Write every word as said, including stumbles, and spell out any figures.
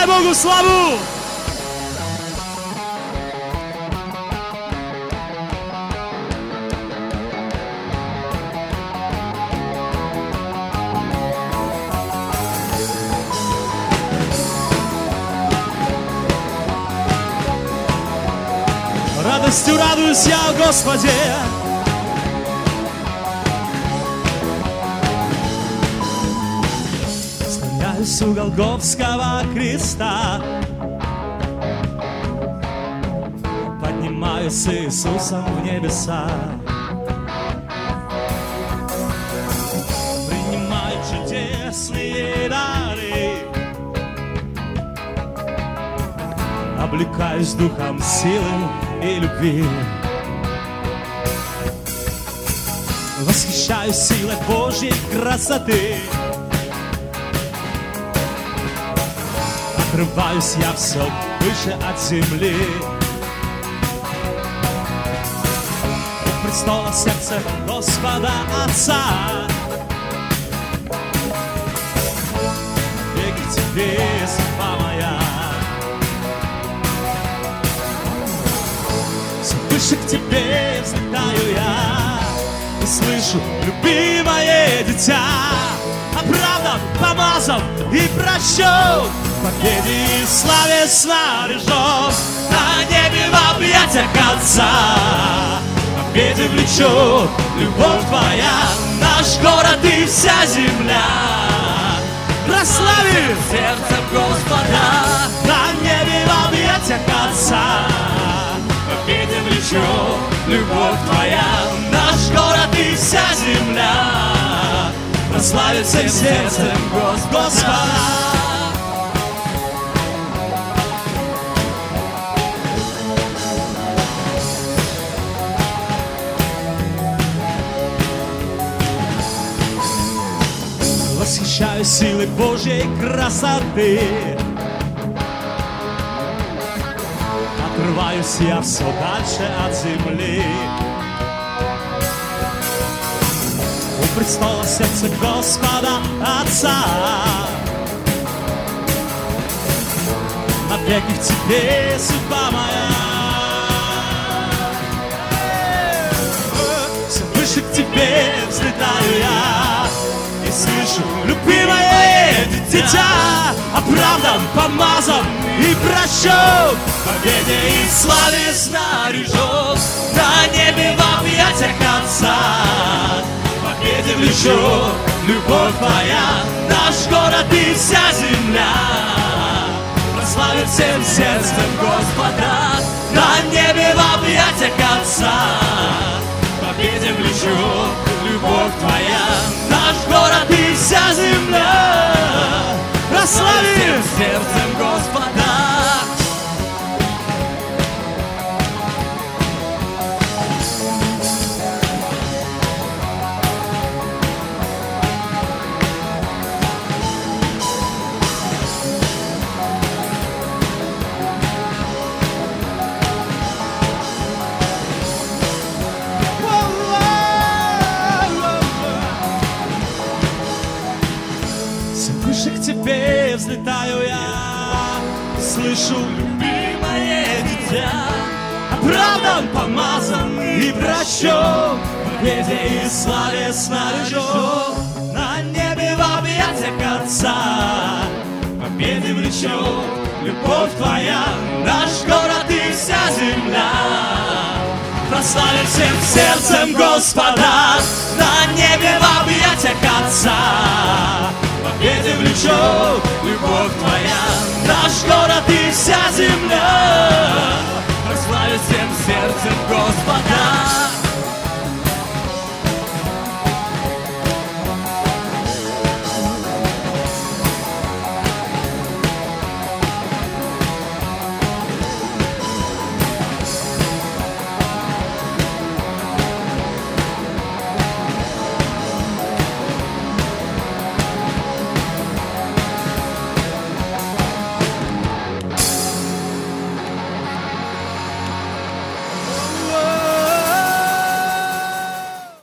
Отдай Богу славу! Радостью радуюсь я, Господи. Склоняюсь у Голгофского креста, поднимаюсь с Иисусом в небеса. Принимаю чудесные дары, облекаюсь духом силы и любви. Восхищаюсь силой Божьей красоты. Отрываюсь я все выше от земли. У престола сердца Господа Отца. Веки к Тебе, судьба моя. Выше к Тебе взлетаю я и слышу, любимое дитя, оправдан, помазан и прощен, победе и славе снаряжен, на небе в объятиях Отца. Победе влечет любовь Твоя, наш город и вся земля. Прославим сердцем Господа, на небе в объятиях Отца. Победе влечет любовь Твоя, наш город и вся земля. Прославит всем сердцем Господа. Восхищаюсь силой Божьей красоты. Отрываюсь я все дальше от земли. У престола сердца Господа Отца. Навеки в Тебе, судьба моя. Все выше к Тебе взлетаю я и слышу, любимое дитя, оправдан, помазан и прощен, победе и славе снаряжен, на небе в объятиях Отца. Победе влечет любовь Твоя, наш город и вся земля. Прославит всем сердцем Господа, на небе в объятиях Отца. Победе влечет любовь Твоя, наш город и вся земля. Прославим сердцем Господа. Выше к Тебе взлетаю я, слышу, любимое дитя, оправдан, помазан и прощен, победе и славе снаряжен, на небе в объятиях Отца. Победе влечет любовь Твоя, наш город и вся земля. Прославим всем сердцем Господа, на небе в объятиях Отца. Победе влечет любовь Твоя, наш город и вся земля. Прославим всем сердцем Господа.